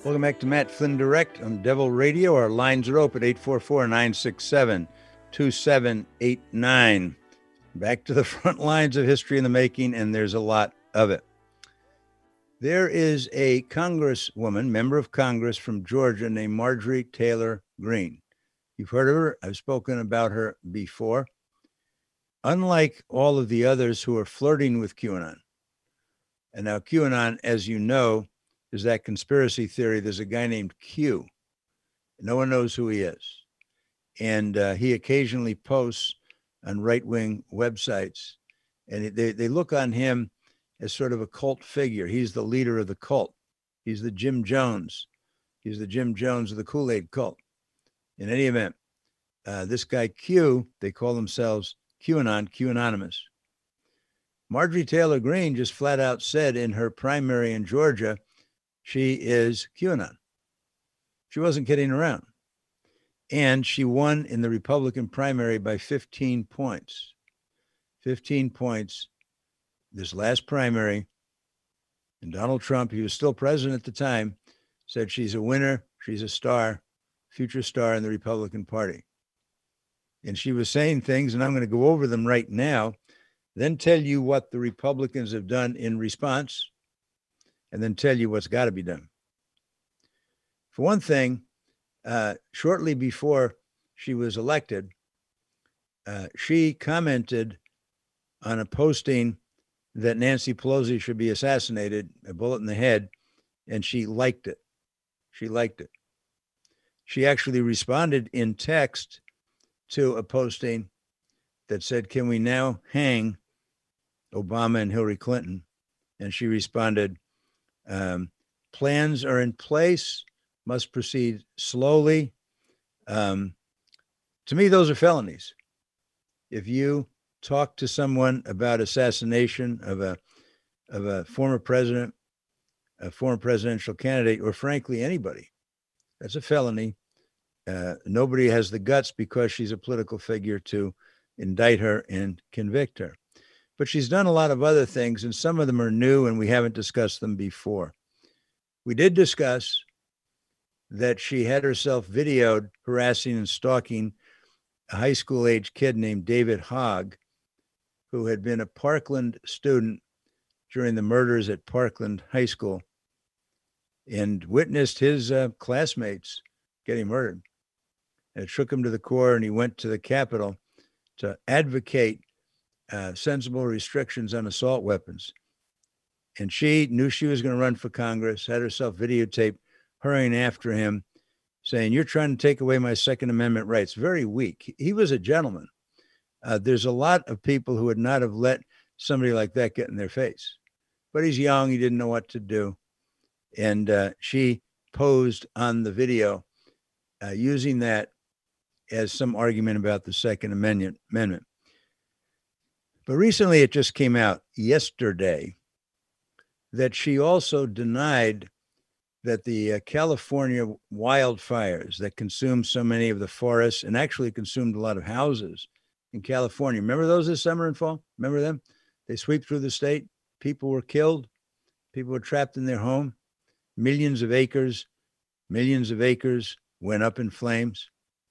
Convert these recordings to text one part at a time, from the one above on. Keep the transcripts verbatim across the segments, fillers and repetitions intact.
Welcome back to Matt Flynn Direct on Devil Radio. Our lines are open, eight four four, nine six seven, two seven eight nine. Back to the front lines of history in the making, and there's a lot of it. There is a congresswoman, member of Congress from Georgia, named Marjorie Taylor Greene. You've heard of her. I've spoken about her before. Unlike all of the others who are flirting with QAnon, and now QAnon, as you know, is that conspiracy theory. There's a guy named Q. No one knows who he is. And uh, he occasionally posts on right-wing websites, and they, they look on him as sort of a cult figure. He's the leader of the cult. He's the Jim Jones. He's the Jim Jones of the Kool-Aid cult. In any event, uh, this guy Q, they call themselves QAnon, QAnonymous. Marjorie Taylor Greene just flat out said in her primary in Georgia, she is QAnon. She wasn't kidding around. And she won in the Republican primary by fifteen points. fifteen points this last primary. And Donald Trump, he was still president at the time, said she's a winner, she's a star, future star in the Republican Party. And she was saying things, and I'm going to go over them right now, then tell you what the Republicans have done in response, and then tell you what's got to be done. For one thing, uh, shortly before she was elected, uh, she commented on a posting that Nancy Pelosi should be assassinated, a bullet in the head, and she liked it. She liked it. She actually responded in text to a posting that said, "Can we now hang Obama and Hillary Clinton?" And she responded, Um, plans are in place, must proceed slowly. Um, to me, those are felonies. If you talk to someone about assassination of a of a former president, a former presidential candidate, or frankly, anybody, that's a felony. Uh, nobody has the guts because she's a political figure to indict her and convict her. But she's done a lot of other things, and some of them are new, and we haven't discussed them before. We did discuss that she had herself videoed harassing and stalking a high school age kid named David Hogg, who had been a Parkland student during the murders at Parkland High School and witnessed his uh, classmates getting murdered. And it shook him to the core, and he went to the Capitol to advocate Uh, sensible restrictions on assault weapons. And she knew she was going to run for Congress, had herself videotaped hurrying after him, saying, "You're trying to take away my Second Amendment rights." Very weak. He was a gentleman. Uh, there's a lot of people who would not have let somebody like that get in their face. But he's young. He didn't know what to do. And uh, she posed on the video uh, using that as some argument about the Second Amendment. Amendment. But recently, it just came out yesterday that she also denied that the uh, California wildfires that consumed so many of the forests and actually consumed a lot of houses in California. Remember those this summer and fall? Remember them? They sweep through the state. People were killed. People were trapped in their home. Millions of acres, millions of acres went up in flames.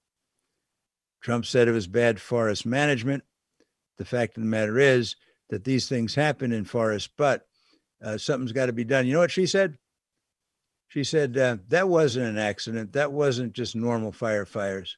Trump said it was bad forest management. The fact of the matter is that these things happen in forests, but uh, something's got to be done. You know what she said? She said, uh, that wasn't an accident. That wasn't just normal firefighters.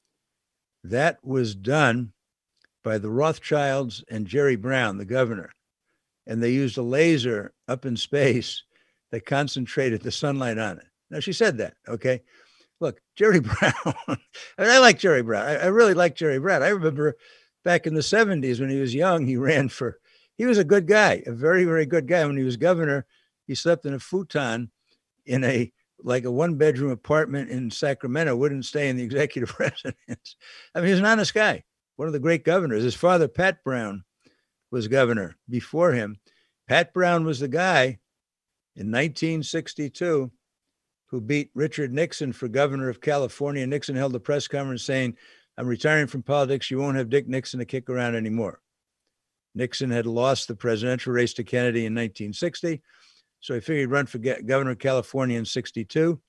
That was done by the Rothschilds and Jerry Brown, the governor. And they used a laser up in space that concentrated the sunlight on it. Now, she said that, okay? Look, Jerry Brown, I mean, I like Jerry Brown. I, I really like Jerry Brown. I remember back in the seventies when he was young, he ran for, he was a good guy, a very, very good guy. When he was governor, he slept in a futon in a, like a one bedroom apartment in Sacramento, wouldn't stay in the executive residence. I mean, he was an honest guy, one of the great governors. His father, Pat Brown, was governor before him. Pat Brown was the guy in nineteen sixty-two who beat Richard Nixon for governor of California. Nixon held a press conference saying, "I'm retiring from politics. You won't have Dick Nixon to kick around anymore." Nixon had lost the presidential race to Kennedy in nineteen sixty. So he figured he'd run for governor of California in sixty-two.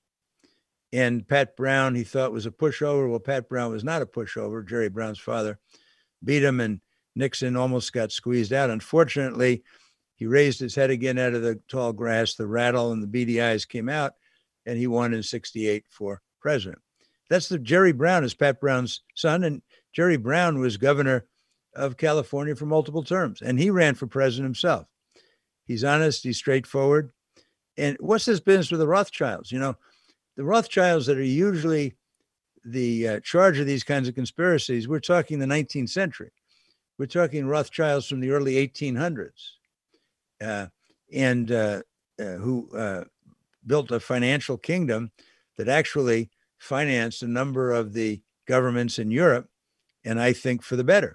And Pat Brown, he thought was a pushover. Well, Pat Brown was not a pushover. Jerry Brown's father beat him, and Nixon almost got squeezed out. Unfortunately, he raised his head again out of the tall grass. The rattle and the beady eyes came out, and he won in sixty-eight for president. That's the Jerry Brown is Pat Brown's son, and Jerry Brown was governor of California for multiple terms, and he ran for president himself. He's honest, he's straightforward. And what's this business with the Rothschilds? You know, the Rothschilds that are usually the uh, charge of these kinds of conspiracies, we're talking the nineteenth century. We're talking Rothschilds from the early eighteen hundreds, uh, and uh, uh, who uh, built a financial kingdom that actually financed a number of the governments in Europe, and I think for the better.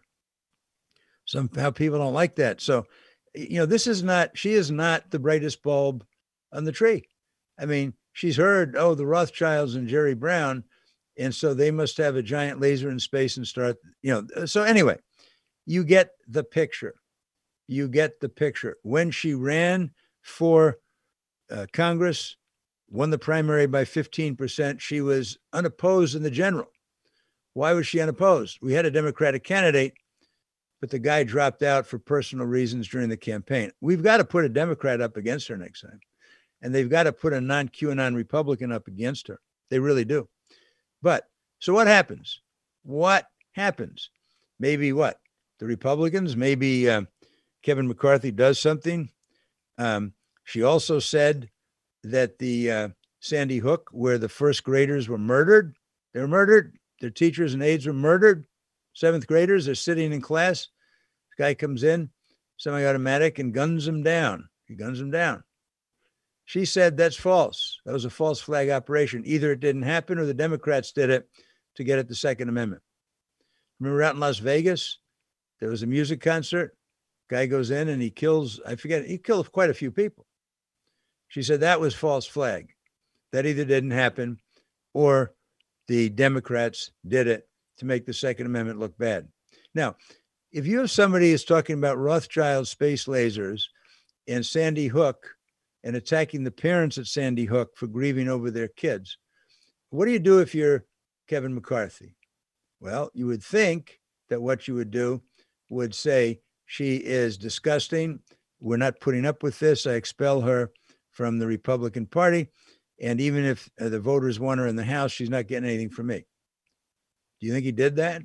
Somehow people don't like that. So, you know, this is not, she is not the brightest bulb on the tree. I mean, she's heard, oh, the Rothschilds and Jerry Brown, and so they must have a giant laser in space and start, you know. So anyway, you get the picture. You get the picture. When she ran for uh, Congress, won the primary by fifteen percent, she was unopposed in the general. Why was she unopposed? We had a Democratic candidate, but the guy dropped out for personal reasons during the campaign. We've got to put a Democrat up against her next time. And they've got to put a non-QAnon Republican up against her. They really do. But so what happens? What happens? Maybe what? The Republicans, maybe uh, Kevin McCarthy does something. Um, she also said that the uh, Sandy Hook, where the first graders were murdered, they were murdered. Their teachers and aides were murdered. Seventh graders are sitting in class. This guy comes in, semi-automatic, and guns them down. He guns them down. She said that's false. That was a false flag operation. Either it didn't happen or the Democrats did it to get at the Second Amendment. Remember out in Las Vegas, there was a music concert. Guy goes in and he kills, I forget, he killed quite a few people. She said that was false flag. That either didn't happen or the Democrats did it to make the Second Amendment look bad. Now, if you have somebody who's talking about Rothschild space lasers and Sandy Hook and attacking the parents at Sandy Hook for grieving over their kids, what do you do if you're Kevin McCarthy? Well, you would think that what you would do would say, she is disgusting. We're not putting up with this. I expel her from the Republican Party. And even if uh, the voters want her in the House, she's not getting anything from me. Do you think he did that?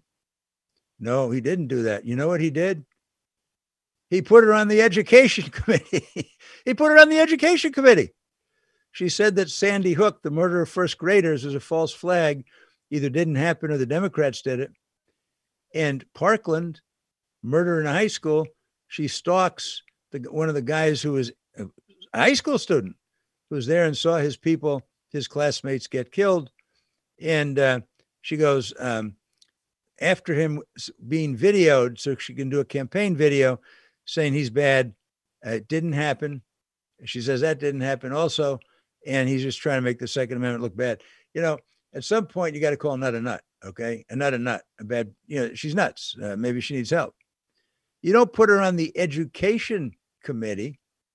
No, he didn't do that. You know what he did? He put her on the Education Committee. He put her on the Education Committee. She said that Sandy Hook, the murder of first graders, was a false flag. Either didn't happen or the Democrats did it. And Parkland, murder in a high school, she stalks the, one of the guys who was a high school student who was there and saw his people, his classmates get killed. And uh, she goes, um, after him being videoed so she can do a campaign video saying he's bad. Uh, it didn't happen. She says that didn't happen also. And he's just trying to make the Second Amendment look bad. You know, at some point you got to call a nut a nut. Okay. A nut a nut, a bad, you know, she's nuts. Uh, maybe she needs help. You don't put her on the Education Committee.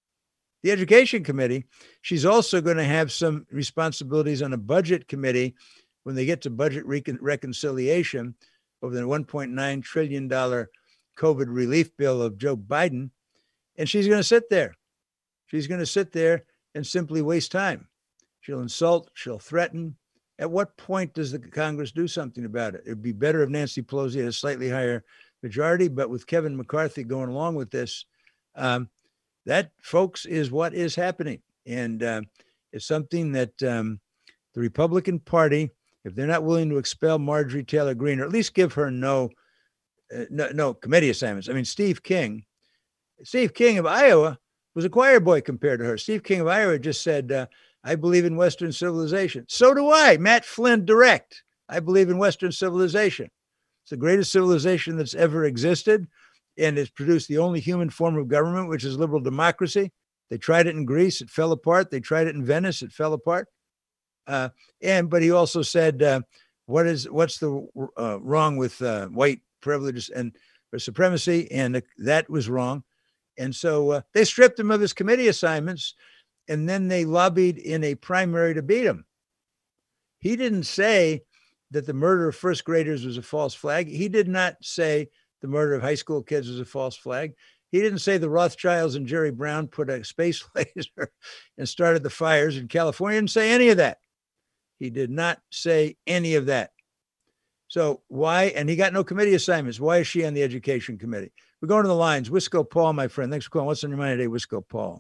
The Education Committee, she's also going to have some responsibilities on a Budget Committee when they get to budget recon- reconciliation over the one point nine trillion dollars COVID relief bill of Joe Biden. And she's going to sit there. She's going to sit there and simply waste time. She'll insult, she'll threaten. At what point does the Congress do something about it? It'd be better if Nancy Pelosi had a slightly higher majority, but with Kevin McCarthy going along with this, um, that, folks, is what is happening. And uh, it's something that um, the Republican Party, if they're not willing to expel Marjorie Taylor Greene, or at least give her no, uh, no, no committee assignments. I mean, Steve King, Steve King of Iowa was a choir boy compared to her. Steve King of Iowa just said, uh, I believe in Western civilization. So do I. Matt Flynn, direct. I believe in Western civilization. It's the greatest civilization that's ever existed, and it's produced the only human form of government, which is liberal democracy. They tried it in Greece. It fell apart. They tried it in Venice. It fell apart. Uh, and but he also said, uh, what is what's the uh, wrong with uh, white privileges and or supremacy? And uh, that was wrong. And so uh, they stripped him of his committee assignments. and then they lobbied in a primary to beat him. He didn't say that the murder of first graders was a false flag. He did not say the murder of high school kids was a false flag. He didn't say the Rothschilds and Jerry Brown put a space laser and started the fires in California. He didn't say any of that. He did not say any of that. So why, and he got no committee assignments. Why is she on the education committee? We're going to the lines. Wisco Paul, my friend. Thanks for calling. What's on your mind today, Wisco Paul?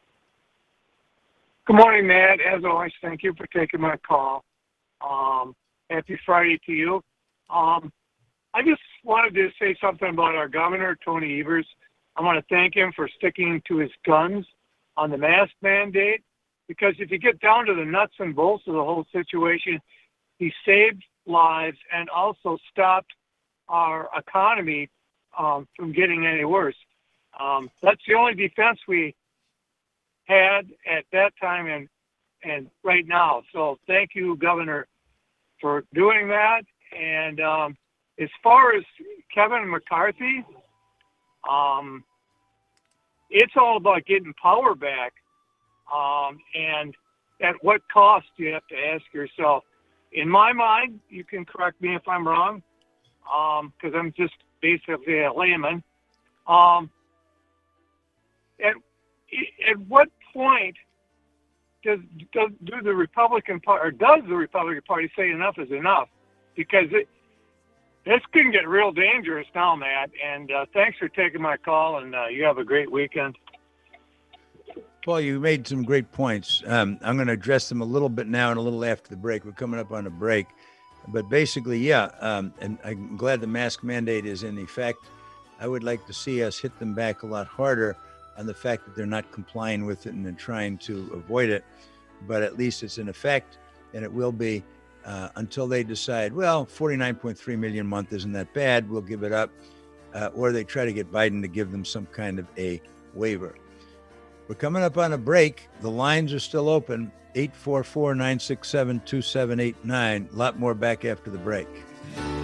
Good morning, Matt. As always, thank you for taking my call. Um, happy Friday to you. Um, I just wanted to say something about our governor, Tony Evers. I want to thank him for sticking to his guns on the mask mandate, because if you get down to the nuts and bolts of the whole situation, he saved lives and also stopped our economy um, from getting any worse. Um, that's the only defense we had at that time and and right now. So thank you, Governor, for doing that. And um, as far as Kevin McCarthy, um, it's all about getting power back. Um, and at what cost, you have to ask yourself. In my mind, you can correct me if I'm wrong, because um, I'm just basically a layman. Um, at, at what point does, does do the Republican Party, or does the Republican Party say enough is enough? Because it, this can get real dangerous now, Matt. And uh, thanks for taking my call, and uh, you have a great weekend. Paul, you made some great points. Um, I'm going to address them a little bit now and a little after the break. We're coming up on a break. But basically, yeah, um, and I'm glad the mask mandate is in effect. I would like to see us hit them back a lot harder on the fact that they're not complying with it and they're trying to avoid it. But at least it's in effect, and it will be uh, until they decide, well, forty-nine point three million a month isn't that bad, we'll give it up. Uh, or they try to get Biden to give them some kind of a waiver. We're coming up on a break. The lines are still open, eight four four, nine six seven, two seven eight nine. A lot more back after the break.